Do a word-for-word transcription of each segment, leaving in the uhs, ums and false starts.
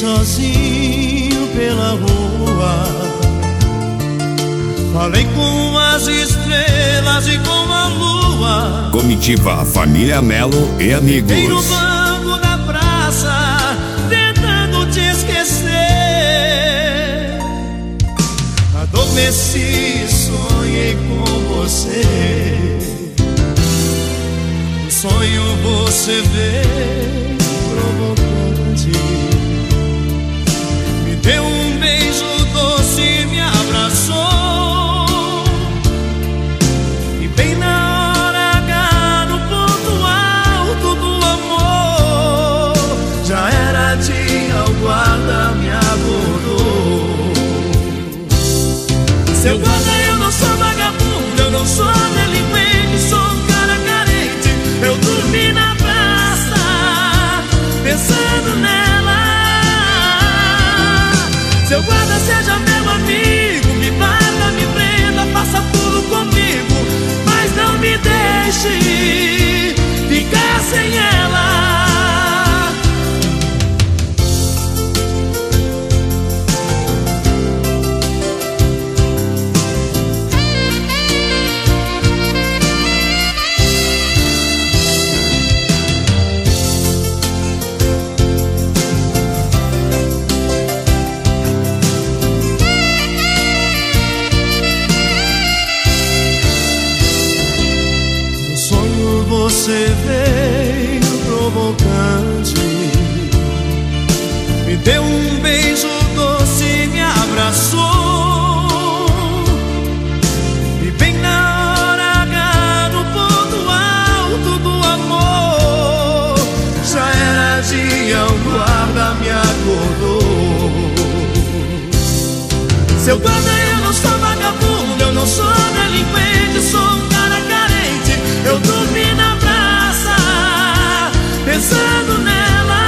sozinho pela rua, falei com as estrelas e com a lua. Comitiva Família Melo e amigos. Fiquei no banco da praça tentando te esquecer. Adormeci, sonhei com você. No sonho você veio provocante, me deu um beijo doce, me abraçou, e bem na hora H, no ponto alto do amor, já era dia, o guarda me abordou. Seu guarda, eu não sou vagabundo, eu não sou delinquente, sou um cara carente. Eu dormi na praça, pensando nela. Seu guarda, seja meu amigo, me bata, me prenda, faça tudo comigo, mas não me deixe ficar sem ela. Você veio provocante, me deu um beijo doce, me abraçou, e bem na hora H, no ponto alto do amor, já era dia, o guarda me acordou. Seu guarda, eu não sou vagabundo, eu não sou delinquente, sou um cara carente. Eu dormi na praça, pensando nela.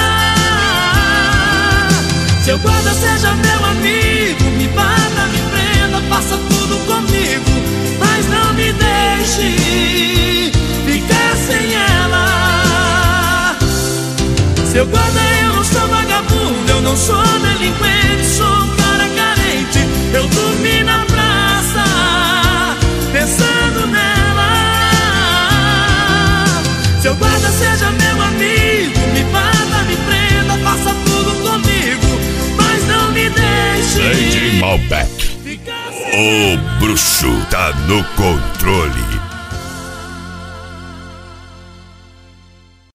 Seu guarda, seja meu amigo, me bata, me prenda, faça tudo comigo, mas não me deixe ficar sem ela. Seu guarda, eu não sou vagabundo, eu não sou delinquente, sou um cara carente. Eu dormi na praça, pensando nela. Seu guarda, seja meu amigo, me bata, me prenda, faça tudo comigo, mas não me deixe. Lady Malbec, o bruxo tá no controle.